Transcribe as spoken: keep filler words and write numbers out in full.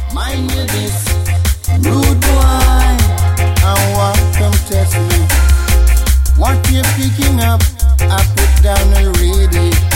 Mind you this, rude boy, and walk come test me. What you picking up, I put down already.